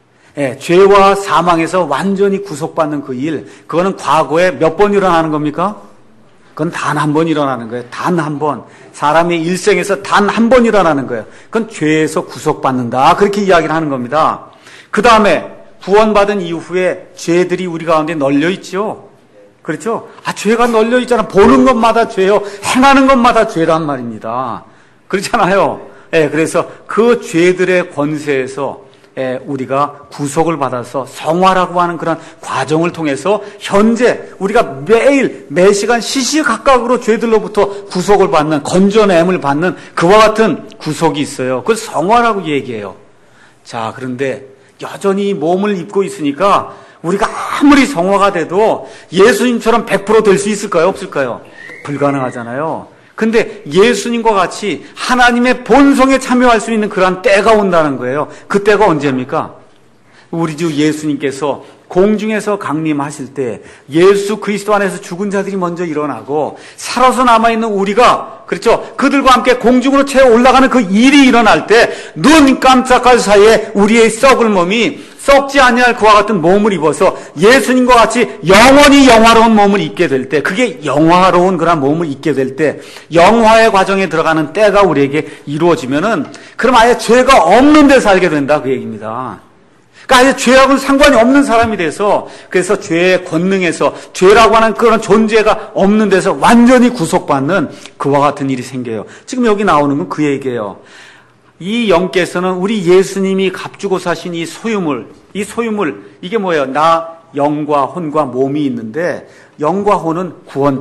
죄와 사망에서 완전히 구속받는 그 일, 그거는 과거에 몇 번 일어나는 겁니까? 그건 단 한 번 일어나는 거예요. 단 한 번. 사람의 일생에서 단 한 번 일어나는 거예요. 그건 죄에서 구속받는다. 그렇게 이야기를 하는 겁니다. 그 다음에 구원받은 이후에 죄들이 우리 가운데 널려 있죠. 그렇죠? 죄가 널려 있잖아. 보는 것마다 죄요. 행하는 것마다 죄란 말입니다. 그렇잖아요. 그래서 그 죄들의 권세에서 우리가 구속을 받아서 성화라고 하는 그런 과정을 통해서 현재 우리가 매일 매시간 시시각각으로 죄들로부터 구속을 받는, 건져냄을 받는 그와 같은 구속이 있어요. 그걸 성화라고 얘기해요. 자, 그런데 여전히 몸을 입고 있으니까 우리가 아무리 성화가 돼도 예수님처럼 100% 될 수 있을까요? 없을까요? 불가능하잖아요. 근데 예수님과 같이 하나님의 본성에 참여할 수 있는 그러한 때가 온다는 거예요. 그 때가 언제입니까? 우리 주 예수님께서 공중에서 강림하실 때 예수 그리스도 안에서 죽은 자들이 먼저 일어나고 살아서 남아있는 우리가, 그렇죠, 그들과 함께 공중으로 채워 올라가는 그 일이 일어날 때 눈 깜짝할 사이에 우리의 썩을 몸이 썩지 아니할 그와 같은 몸을 입어서 예수님과 같이 영원히 영화로운 몸을 입게 될 때, 그게 영화로운 그런 몸을 입게 될 때, 영화의 과정에 들어가는 때가 우리에게 이루어지면은 그럼 아예 죄가 없는 데 살게 된다, 그 얘기입니다. 그러니까 아예 죄하고는 상관이 없는 사람이 돼서, 그래서 죄의 권능에서 죄라고 하는 그런 존재가 없는 데서 완전히 구속받는 그와 같은 일이 생겨요. 지금 여기 나오는 건 그 얘기예요. 이 영께서는 우리 예수님이 값주고 사신 이 소유물, 이게 뭐예요? 나 영과 혼과 몸이 있는데 영과 혼은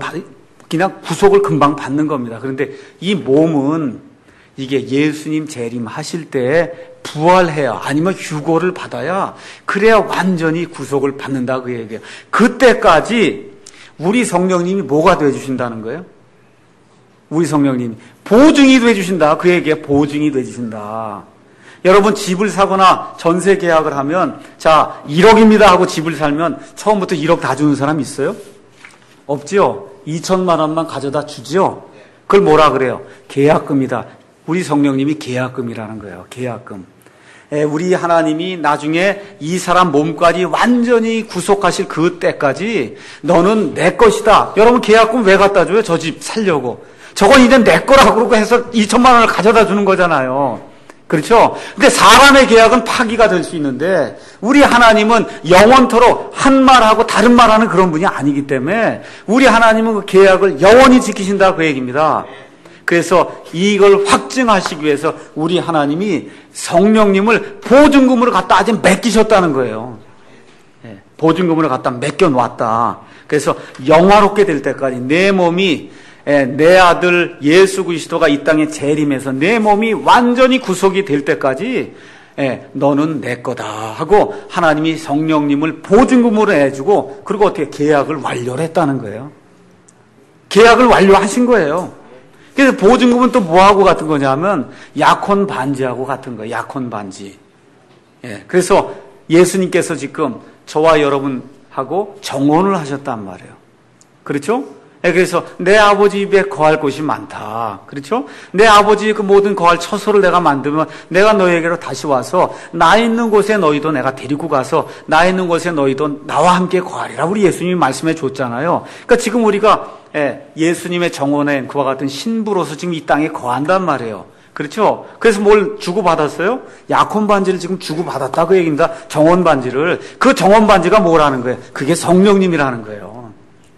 그냥 구속을 금방 받는 겁니다. 그런데 이 몸은 이게 예수님 재림하실 때 부활해야, 아니면 휴고를 받아야, 그래야 완전히 구속을 받는다, 그 얘기예요. 그때까지 우리 성령님이 뭐가 되어주신다는 거예요? 우리 성령님이 보증이 되어주신다, 그 얘기예요. 보증이 되어주신다. 여러분, 집을 사거나 전세 계약을 하면, 자, 1억입니다 하고 집을 살면 처음부터 1억 다 주는 사람 있어요? 없지요? 2천만 원만 가져다 주지요? 그걸 뭐라 그래요? 계약금이다. 우리 성령님이 계약금이라는 거예요. 계약금. 우리 하나님이 나중에 이 사람 몸까지 완전히 구속하실 그 때까지 너는 내 것이다. 여러분, 계약금 왜 갖다 줘요? 저 집 살려고. 저건 이제 내 거라고 그러고 해서 2천만 원을 가져다 주는 거잖아요. 그렇죠? 근데 사람의 계약은 파기가 될 수 있는데 우리 하나님은 영원토록 한 말하고 다른 말하는 그런 분이 아니기 때문에 우리 하나님은 그 계약을 영원히 지키신다, 그 얘기입니다. 그래서 이걸 확증하시기 위해서 우리 하나님이 성령님을 보증금으로 갖다 아직 맡기셨다는 거예요. 보증금으로 갖다 맡겨놓았다. 그래서 영화롭게 될 때까지 내 몸이, 내 아들 예수 그리스도가 이 땅에 재림해서 내 몸이 완전히 구속이 될 때까지 너는 내 거다 하고 하나님이 성령님을 보증금으로 해주고, 그리고 어떻게 계약을 완료를 했다는 거예요. 계약을 완료하신 거예요. 그래서 보증금은 또 뭐하고 같은 거냐면 약혼 반지하고 같은 거예요. 약혼 반지. 그래서 예수님께서 지금 저와 여러분하고 정혼을 하셨단 말이에요. 그렇죠? 그래서 내 아버지 집에 거할 곳이 많다. 그렇죠? 내 아버지의 그 모든 거할 처소를 내가 만들면 내가 너희에게로 다시 와서 나 있는 곳에 너희도 내가 데리고 가서 나 있는 곳에 너희도 나와 함께 거하리라. 우리 예수님이 말씀해 줬잖아요. 그러니까 지금 우리가 예수님의 정원에 그와 같은 신부로서 지금 이 땅에 거한단 말이에요. 그렇죠? 그래서 뭘 주고받았어요? 약혼 반지를 지금 주고받았다, 그 얘기입니다. 정원 반지를. 그 정원 반지가 뭐라는 거예요? 그게 성령님이라는 거예요.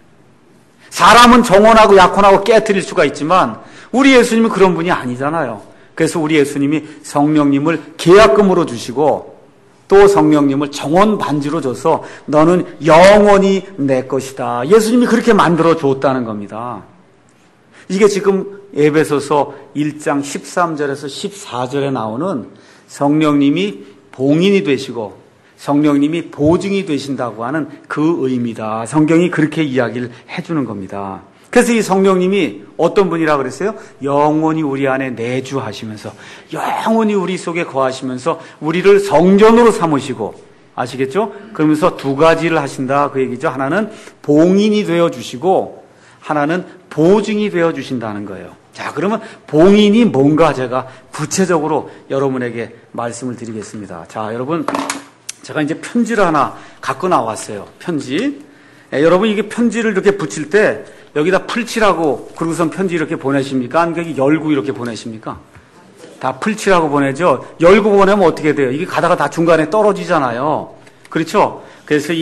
사람은 정원하고 약혼하고 깨트릴 수가 있지만 우리 예수님은 그런 분이 아니잖아요. 그래서 우리 예수님이 성령님을 계약금으로 주시고 또 성령님을 정원 반지로 줘서 너는 영원히 내 것이다. 예수님이 그렇게 만들어 줬다는 겁니다. 이게 지금 에베소서 1장 13절에서 14절에 나오는 성령님이 봉인이 되시고 성령님이 보증이 되신다고 하는 그 의미다. 성경이 그렇게 이야기를 해주는 겁니다. 그래서 이 성령님이 어떤 분이라 그랬어요? 영원히 우리 안에 내주하시면서 영원히 우리 속에 거하시면서 우리를 성전으로 삼으시고, 아시겠죠? 그러면서 두 가지를 하신다 그 얘기죠. 하나는 봉인이 되어주시고 하나는 보증이 되어주신다는 거예요. 자, 그러면 봉인이 뭔가 제가 구체적으로 여러분에게 말씀을 드리겠습니다. 자, 여러분, 제가 이제 편지를 하나 갖고 나왔어요. 편지. 여러분, 이게 편지를 이렇게 붙일 때 여기다 풀칠하고 그러고선 편지 이렇게 보내십니까? 아니면 여기 열고 이렇게 보내십니까? 다 풀칠하고 보내죠. 열고 보내면 어떻게 돼요? 이게 가다가 다 중간에 떨어지잖아요. 그렇죠? 그래서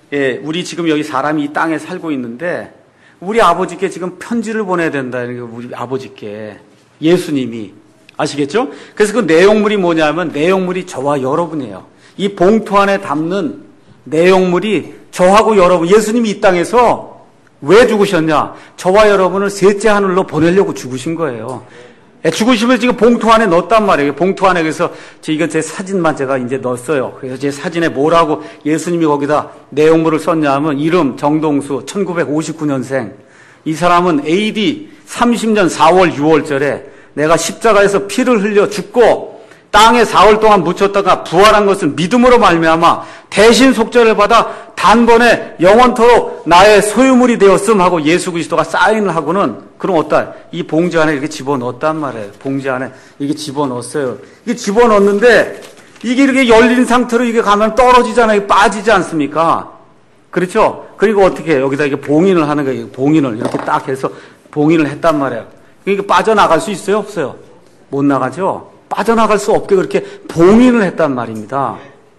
우리 지금 여기 사람이 이 땅에 살고 있는데 우리 아버지께 지금 편지를 보내야 된다. 우리 아버지께. 예수님이. 아시겠죠? 그래서 그 내용물이 뭐냐면 내용물이 저와 여러분이에요. 이 봉투 안에 담는 내용물이 저하고 여러분, 예수님이 이 땅에서 왜 죽으셨냐? 저와 여러분을 셋째 하늘로 보내려고 죽으신 거예요. 죽으시면 지금 봉투 안에 넣었단 말이에요. 봉투 안에. 그래서 이건 제 사진만 제가 이제 넣었어요. 그래서 제 사진에 뭐라고 예수님이 거기다 내용물을 썼냐 하면 이름 정동수 1959년생. 이 사람은 AD 30년 4월 6월절에 내가 십자가에서 피를 흘려 죽고 땅에 4월 동안 묻혔다가 부활한 것을 믿음으로 말미암아 대신 속죄를 받아 단번에 영원토록 나의 소유물이 되었음 하고 예수 그리스도가 사인을 하고는 그럼 어떠? 이 봉지 안에 이렇게 집어넣었단 말이에요. 봉지 안에 이게 집어넣었어요. 이게 집어넣었는데 이게 이렇게 열린 상태로 이게 가면 떨어지잖아요. 빠지지 않습니까? 그렇죠? 그리고 어떻게 해요? 여기다 이게 봉인을 하는 거예요. 봉인을 이렇게 딱 해서 봉인을 했단 말이에요. 이게 빠져나갈 수 있어요? 없어요? 못 나가죠? 빠져나갈 수 없게 그렇게 봉인을 했단 말입니다.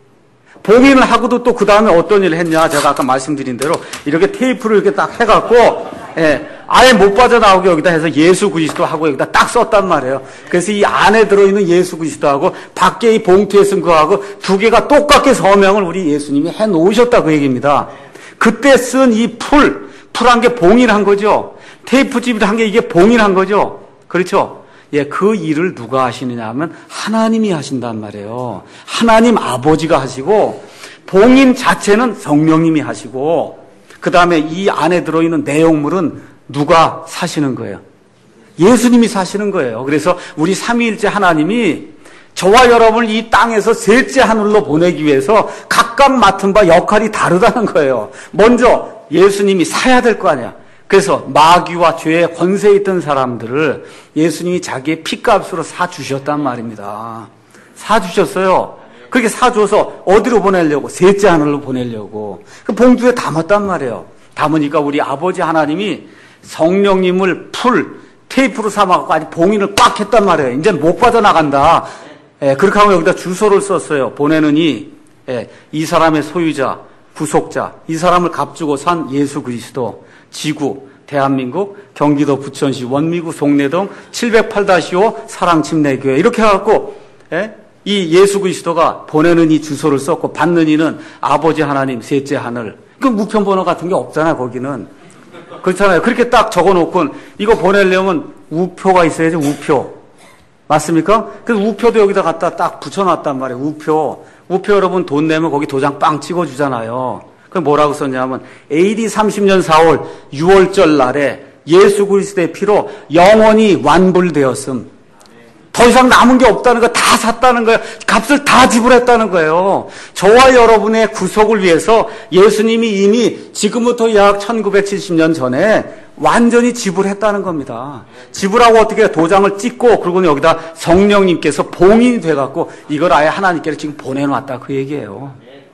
봉인을 하고도 또 그 다음에 어떤 일을 했냐. 제가 아까 말씀드린 대로 이렇게 테이프를 이렇게 딱 해갖고, 아예 못 빠져나오게 여기다 해서 예수 그리스도하고 여기다 딱 썼단 말이에요. 그래서 이 안에 들어있는 예수 그리스도하고 밖에 이 봉투에 쓴 거하고 두 개가 똑같게 서명을 우리 예수님이 해 놓으셨다 그 얘기입니다. 그때 쓴 이 풀 한 게 봉인한 거죠. 테이프집을 한 게 이게 봉인한 거죠. 그렇죠? 예, 그 일을 누가 하시느냐 하면 하나님이 하신단 말이에요. 하나님 아버지가 하시고 봉인 자체는 성령님이 하시고 그 다음에 이 안에 들어있는 내용물은 누가 사시는 거예요? 예수님이 사시는 거예요. 그래서 우리 삼위일체 하나님이 저와 여러분을 이 땅에서 셋째 하늘로 보내기 위해서 각각 맡은 바 역할이 다르다는 거예요. 먼저 예수님이 사야 될 거 아니야. 그래서 마귀와 죄의 권세에 있던 사람들을 예수님이 자기의 피값으로 사주셨단 말입니다. 사주셨어요. 그렇게 사줘서 어디로 보내려고? 셋째 하늘로 보내려고. 그 봉투에 담았단 말이에요. 담으니까 우리 아버지 하나님이 성령님을 테이프로 삼아갖고 아주 봉인을 꽉 했단 말이에요. 이제 못 빠져나간다. 그렇게 하면 여기다 주소를 썼어요. 보내느니 이 사람의 소유자, 구속자, 이 사람을 값주고 산 예수 그리스도, 지구, 대한민국, 경기도 부천시 원미구 송내동 708-5 사랑침례교회 이렇게 해갖고 이 예수 그리스도가 보내는 이 주소를 썼고 받는 이는 아버지 하나님 셋째 하늘. 그 우편번호 같은 게 없잖아요. 거기는. 그렇잖아요. 그렇게 딱 적어놓고 이거 보내려면 우표가 있어야죠. 우표. 맞습니까? 그래서 우표도 여기다 갖다 딱 붙여놨단 말이에요. 우표 여러분 돈 내면 거기 도장 빵 찍어주잖아요. 그 뭐라고 썼냐면 AD 30년 4월 6월절 날에 예수 그리스도의 피로 영원히 완불되었음. 더 이상 남은 게 없다는 거 다 샀다는 거예요. 값을 다 지불했다는 거예요. 저와 여러분의 구속을 위해서 예수님이 이미 지금부터 약 1970년 전에 완전히 지불했다는 겁니다. 지불하고 어떻게 해요? 도장을 찍고 그리고 여기다 성령님께서 봉인이 돼갖고 이걸 아예 하나님께로 지금 보내놨다 그 얘기예요.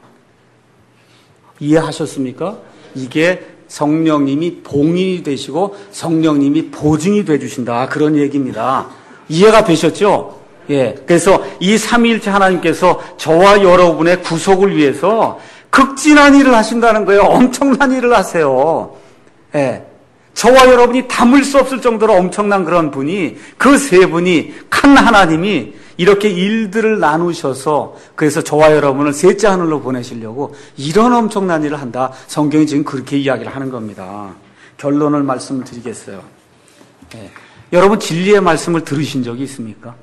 이해하셨습니까? 이게 성령님이 봉인이 되시고 성령님이 보증이 돼주신다 그런 얘기입니다. 이해가 되셨죠? 예. 그래서 이 삼위일체 하나님께서 저와 여러분의 구속을 위해서 극진한 일을 하신다는 거예요. 엄청난 일을 하세요. 예. 저와 여러분이 담을 수 없을 정도로 엄청난 그런 분이, 그 세 분이, 큰 하나님이 이렇게 일들을 나누셔서 그래서 저와 여러분을 셋째 하늘로 보내시려고 이런 엄청난 일을 한다. 성경이 지금 그렇게 이야기를 하는 겁니다. 결론을 말씀을 드리겠어요. 네. 여러분 진리의 말씀을 들으신 적이 있습니까?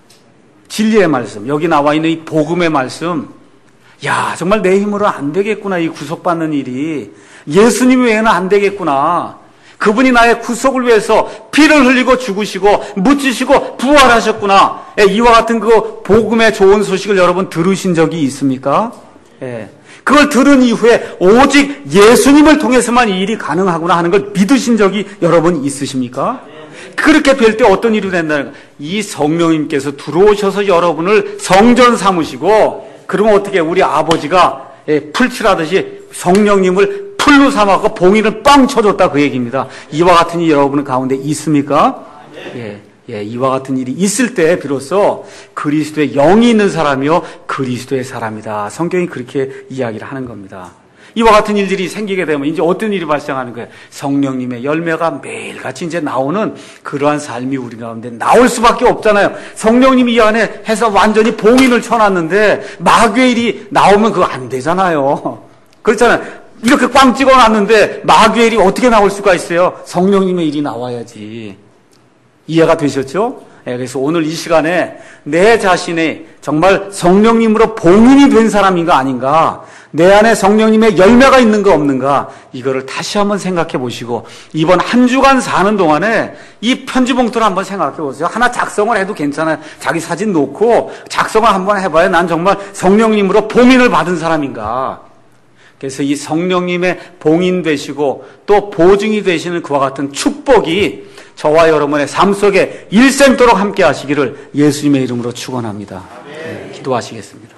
진리의 말씀, 여기 나와 있는 이 복음의 말씀, 야, 정말 내 힘으로 안 되겠구나, 이 구속받는 일이. 예수님 외에는 안 되겠구나. 그분이 나의 구속을 위해서 피를 흘리고 죽으시고 묻히시고 부활하셨구나. 예, 이와 같은 그 복음의 좋은 소식을 여러분 들으신 적이 있습니까? 예. 그걸 들은 이후에 오직 예수님을 통해서만 이 일이 가능하구나 하는 걸 믿으신 적이 여러분 있으십니까? 그렇게 뵐 때 어떤 일이 된다는 거예요? 이 성령님께서 들어오셔서 여러분을 성전 삼으시고, 그러면 어떻게 우리 아버지가 풀칠하듯이 성령님을 풀로 삼아서 봉인을 빵 쳐줬다 그 얘기입니다. 이와 같은 일이 여러분 가운데 있습니까? 예, 이와 같은 일이 있을 때 비로소 그리스도의 영이 있는 사람이요 그리스도의 사람이다. 성경이 그렇게 이야기를 하는 겁니다. 이와 같은 일들이 생기게 되면 이제 어떤 일이 발생하는 거예요? 성령님의 열매가 매일같이 이제 나오는 그러한 삶이 우리 가운데 나올 수밖에 없잖아요. 성령님이 이 안에 해서 완전히 봉인을 쳐놨는데 마귀의 일이 나오면 그거 안 되잖아요. 그렇잖아요. 이렇게 꽝 찍어놨는데 마귀의 일이 어떻게 나올 수가 있어요? 성령님의 일이 나와야지. 이해가 되셨죠? 예, 그래서 오늘 이 시간에 내 자신이 정말 성령님으로 봉인이 된 사람인가 아닌가, 내 안에 성령님의 열매가 있는가 없는가, 이거를 다시 한번 생각해 보시고 이번 한 주간 사는 동안에 이 편지 봉투를 한번 생각해 보세요. 하나 작성을 해도 괜찮아요. 자기 사진 놓고 작성을 한번 해봐요. 난 정말 성령님으로 봉인을 받은 사람인가. 그래서 이 성령님의 봉인 되시고 또 보증이 되시는 그와 같은 축복이 저와 여러분의 삶 속에 일생도록 함께 하시기를 예수님의 이름으로 축원합니다. 네, 기도하시겠습니다.